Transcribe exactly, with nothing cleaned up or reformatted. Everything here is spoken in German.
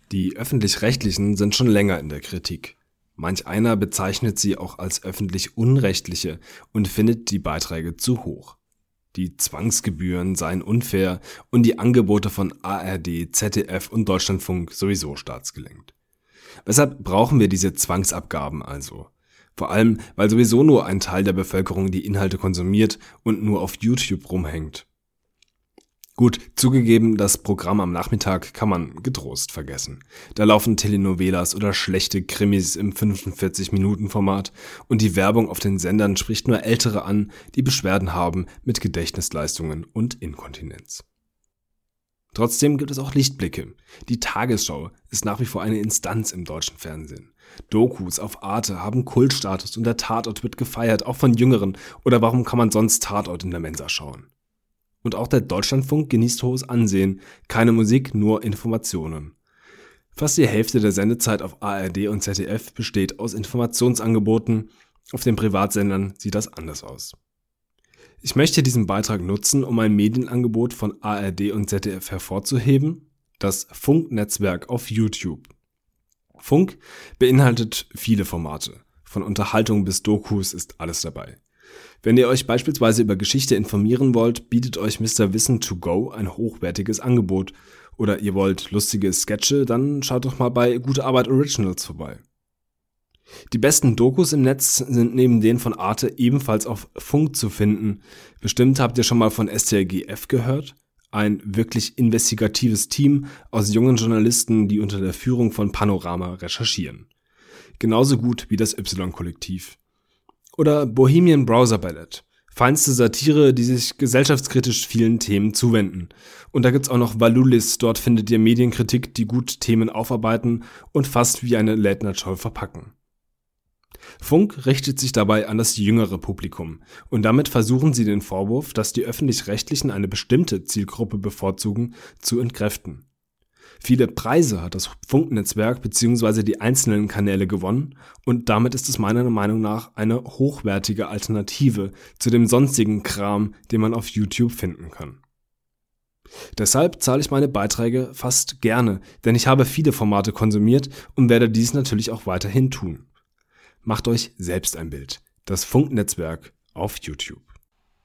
Die Öffentlich-Rechtlichen sind schon länger in der Kritik. Manch einer bezeichnet sie auch als öffentlich-unrechtliche und findet die Beiträge zu hoch. Die Zwangsgebühren seien unfair und die Angebote von A R D, Z D F und Deutschlandfunk sowieso staatsgelenkt. Weshalb brauchen wir diese Zwangsabgaben also? Vor allem, weil sowieso nur ein Teil der Bevölkerung die Inhalte konsumiert und nur auf YouTube rumhängt. Gut, zugegeben, das Programm am Nachmittag kann man getrost vergessen. Da laufen Telenovelas oder schlechte Krimis im fünfundvierzig-Minuten-Format und die Werbung auf den Sendern spricht nur Ältere an, die Beschwerden haben mit Gedächtnisleistungen und Inkontinenz. Trotzdem gibt es auch Lichtblicke. Die Tagesschau ist nach wie vor eine Instanz im deutschen Fernsehen. Dokus auf Arte haben Kultstatus und der Tatort wird gefeiert, auch von Jüngeren. Oder warum kann man sonst Tatort in der Mensa schauen? Und auch der Deutschlandfunk genießt hohes Ansehen. Keine Musik, nur Informationen. Fast die Hälfte der Sendezeit auf A R D und Z D F besteht aus Informationsangeboten. Auf den Privatsendern sieht das anders aus. Ich möchte diesen Beitrag nutzen, um ein Medienangebot von A R D und Z D F hervorzuheben, das Funk-Netzwerk auf YouTube. Funk beinhaltet viele Formate. Von Unterhaltung bis Dokus ist alles dabei. Wenn ihr euch beispielsweise über Geschichte informieren wollt, bietet euch Mister Wissen to go ein hochwertiges Angebot. Oder ihr wollt lustige Sketche, dann schaut doch mal bei Gute Arbeit Originals vorbei. Die besten Dokus im Netz sind neben denen von Arte ebenfalls auf Funk zu finden. Bestimmt habt ihr schon mal von S T R G F gehört? Ein wirklich investigatives Team aus jungen Journalisten, die unter der Führung von Panorama recherchieren. Genauso gut wie das Y-Kollektiv. Oder Bohemian Browser Ballett. Feinste Satire, die sich gesellschaftskritisch vielen Themen zuwenden. Und da gibt's auch noch Valulis, dort findet ihr Medienkritik, die gut Themen aufarbeiten und fast wie eine Late-Night-Show verpacken. Funk richtet sich dabei an das jüngere Publikum und damit versuchen sie den Vorwurf, dass die Öffentlich-Rechtlichen eine bestimmte Zielgruppe bevorzugen, zu entkräften. Viele Preise hat das Funknetzwerk bzw. die einzelnen Kanäle gewonnen und damit ist es meiner Meinung nach eine hochwertige Alternative zu dem sonstigen Kram, den man auf YouTube finden kann. Deshalb zahle ich meine Beiträge fast gerne, denn ich habe viele Formate konsumiert und werde dies natürlich auch weiterhin tun. Macht euch selbst ein Bild. Das Funknetzwerk auf YouTube.